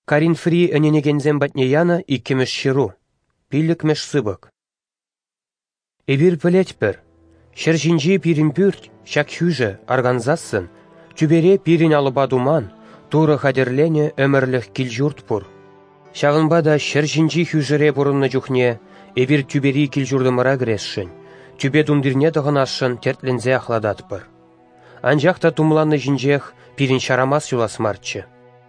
Карин фри эненегензем батне яна иккемеш ширу. Пиллікмеш сыбык. Эбир пілет бір. Шершинжи пирин пүрт, шак хюжі, органзасын, түбере пирин алыба думан, туры хадерлене өмірлік килжурт пұр. Шағынбада шершинжи хюжіре бұрынны жүхне, эбир түбери килжурдымыра грешшін, түбе дундирне дығынашын тертлензе ахладат пыр. Анжақта тумланны жинжех пирин шарамас юлас марчы.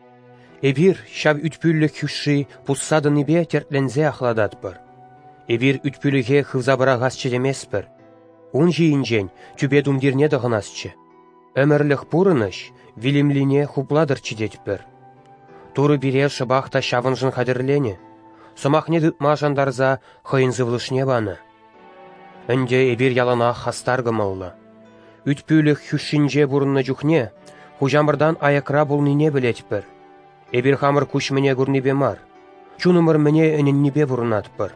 Эбир шав ütpüllük хюши пуссадын ибе тертлензе ахладат пыр. Эбир ütpülüге хывзабырағас чедемес пыр. Он жиінжен түбе думдирне дығынасчы. Өмірлік пұрыныш вилимлине хупладыр чедет пір. Туры бире шыбақта шавынжын хадерлене. Сымақне дытма жандарза хойынзывлышне баны. Үнде эбир ялана хастаргымылы. Ütpülük хюшинже бұрынны жүхне, хужамырдан аякра болныне білет пір. Эбир хамыр күшмене гурнибе мар. Чунымыр мене өніннебе бұрынат пір.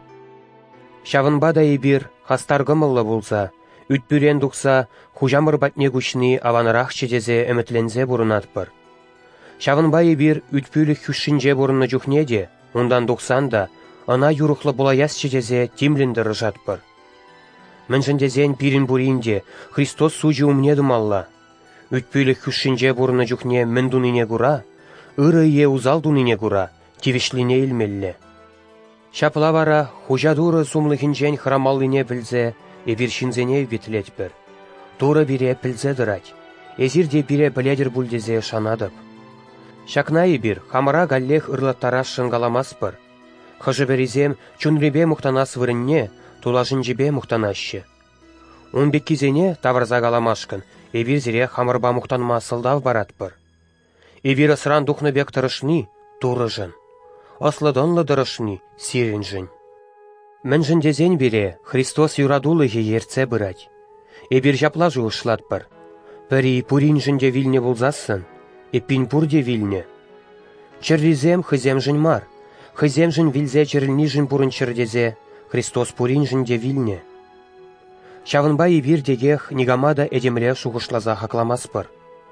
Шавынба да эбир хастаргымылы болса, ütпүрен дұқса, хужамыр батне күшні аванырақ чедезе әмітлензе бұрынат пір. Шавынба эбир ütпүлік хүшінже бұрынны жүхне де, ондан дұқсан да, ана юрықлы бұлаяс чедезе тимлінді рыжат пір. Міншіндезен пирин бұринде Христос сужи умнедім алла. Ütпүлік хүшінже бұрынны жүхне міндунине гура, ыры е узал дунине гура, тивишлине илмелле. Шапла вара хужадуры сумлыхинжен храмаллине білзе, эбир шинзене үгетлет бір. Туры бире пілзе дырать, эзирде бире біледір бүлдезе шанадып. Шакна эбир хамыра галлех ырлаттара шынгаламас бір. Хыжы березем чунребе мұқтанас вырынне, тулажынжебе мұқтанащы. Он беккизене таварза галамашкын, эбир зире хамырба мұқтанма сылдав барат бір. Эбир ысран духны бек тұрышни, турыжын. Аслыдонлы дырышни, сиринжін. Міншін дезен бере Христос юрадулығы ерце бұрать. Эбир жаплажу ұшлат бір. Пірі пуринжінде вилне болзасын, эппин пурде вилне. Чырлизем хыземжін мар, хыземжін вилзе чырлнижін пурын чырдезе, Христос пуринжінде вилне. Шавынба эбир дегех нигамада эдемле шуғышлаза хакламас бір.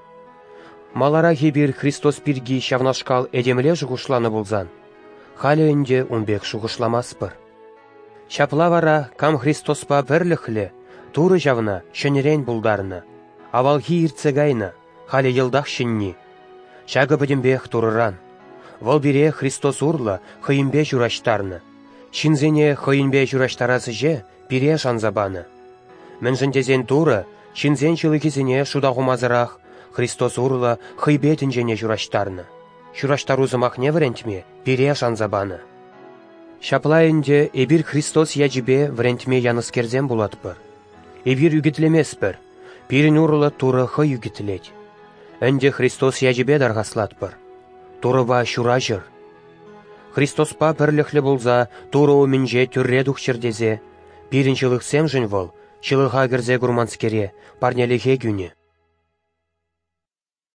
Малара хебир Христос пирги шавнашкал эдемле жуғышланы болзан. Халі үнде унбек шуғышламас бір. Шапла вара кам Христоспа бірліхлі, туры жавна шөнерен бұлдарны. Авалхи ирцегайны, халі елдақ шынни. Шағы бідімбек турыран. Вол бире Христос урла хыйымбе жүраштарны. Шинзене хыйымбе жүраштарасы же бире шанзабаны. Міншіндезен туры, шинзен чылыкизене шудағумазырақ, Христос урла хыйбетін жене жүраштарны. Жүраштарузымақ не варентме бире шанзабаны. Шаплайынде эбир Христос яжибе врентме яныскерзен булат бір. Эбир үгітлемес бір. Пирин урлы туры хый үгітлет. Энде Христос яжибе дарғаслат бір. Турыба шура жыр. Христоспа бірліхлі болза, туры өмінже түрре дұқшырдезе. Пирин чылықсем жын вол, чылыға кірзе гурманскере, парнеліге күні.